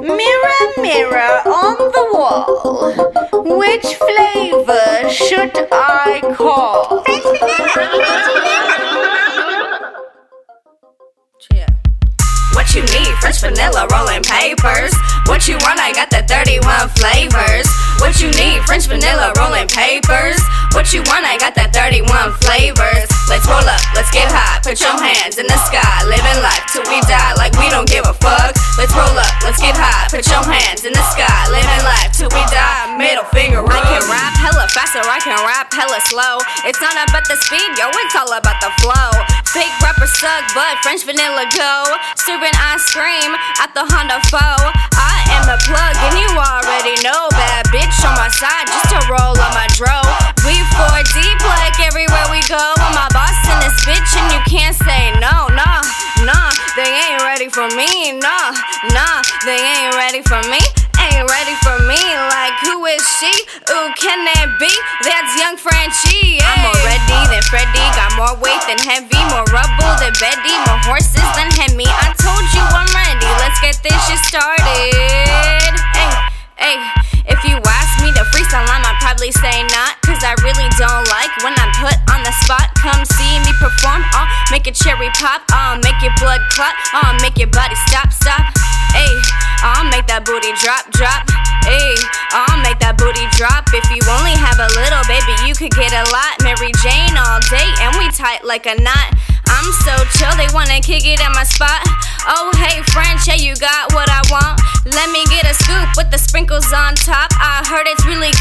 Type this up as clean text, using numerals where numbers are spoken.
Mirror, mirror on the wall, which flavor should I call? What you need? French vanilla rolling papers. What you want? I got the 31 flavors. What you need? French vanilla rolling papers. What you want? I got the 31 flavors. Let's roll up, let's get high. Put your hands in the sky. Living life till we die like we don't give a fuck. Let's roll up, let's get high. Put your hands in the sky. Living life till we die. Middle finger up. I can rap hella faster, I can rap hella slow. It's not about the speed, yo, it's all about the flow. Fake rappers suck, but French vanilla go. Serving ice cream at the Honda Foe. I am the plug and you already know. Bad bitch on my side just to roll on my dro. We 4 deep like everywhere we go. I'm my boss in this bitch and you can't say no. Nah, they ain't ready for me. Nah, they ain't ready for me. Ain't ready for me, like who is she? Ooh, can that be? That's young Frenchie, yeah. I'm more ready than Freddy, got more weight than heavy, more rubble than Betty, more horses than Hemi. I told you I'm ready, let's get this shit started. Hey, if you ask me to freestyle, I'd probably say not, cause I really don't like when I'm put on the spot. Come see me perform, I'll make your cherry pop, I'll make your blood clot, I'll make your body stop. Hey, I'll make that booty drop. Hey, I'll make that booty drop. If you only have a little, baby, you could get a lot. Mary Jane all day, and we tight like a knot. I'm so chill, they wanna kick it at my spot. Oh, hey, French, yeah, you got what I want. Let me get a scoop with the sprinkles on top. I heard it's really